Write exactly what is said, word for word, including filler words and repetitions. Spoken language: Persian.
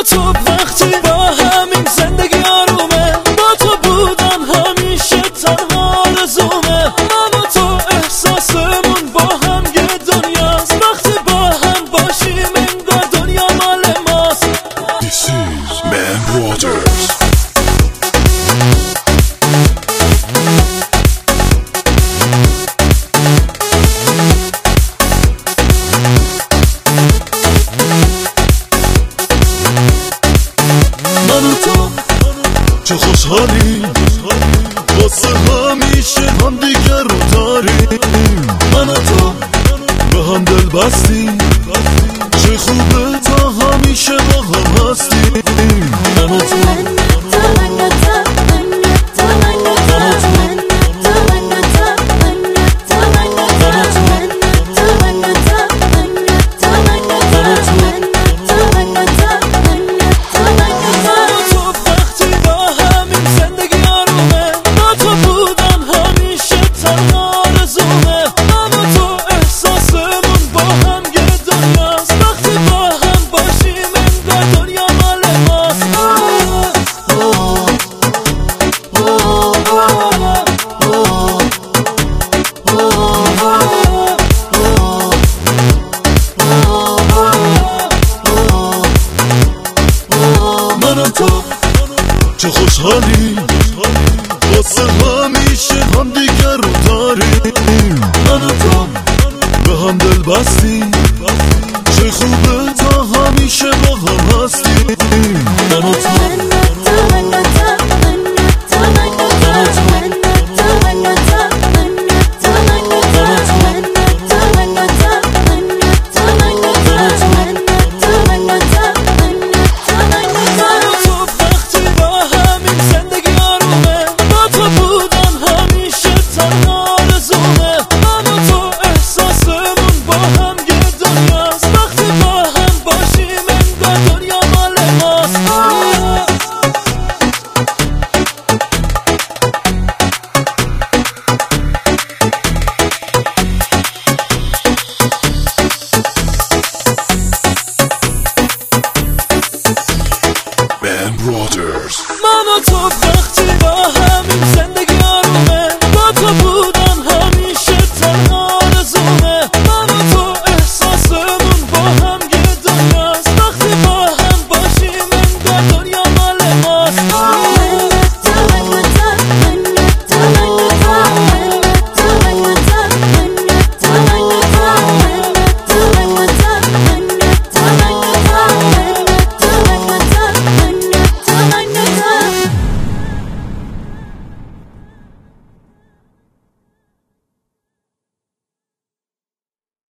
و تو وقتی با همین زندگی آرومه، با تو بودن همیشه تنها آرزومه. من و تو احساسمون با هم یه دنیاست، وقتی با هم باشیم انگار دنیا مال ماست. This is Man Waters. چه خوشحالی واسه همیشه هم دیگر رو داریم. من و تو به هم دل بستیم، چه خوبه تا همیشه با هم هستیم. من و تو چه خوشحالی واسه همیشه هم دیگر رو داریم. من و تو به هم دل بستیم، چه خوبه تا همیشه با هم هستیم. من و تو Man Waters. من و تو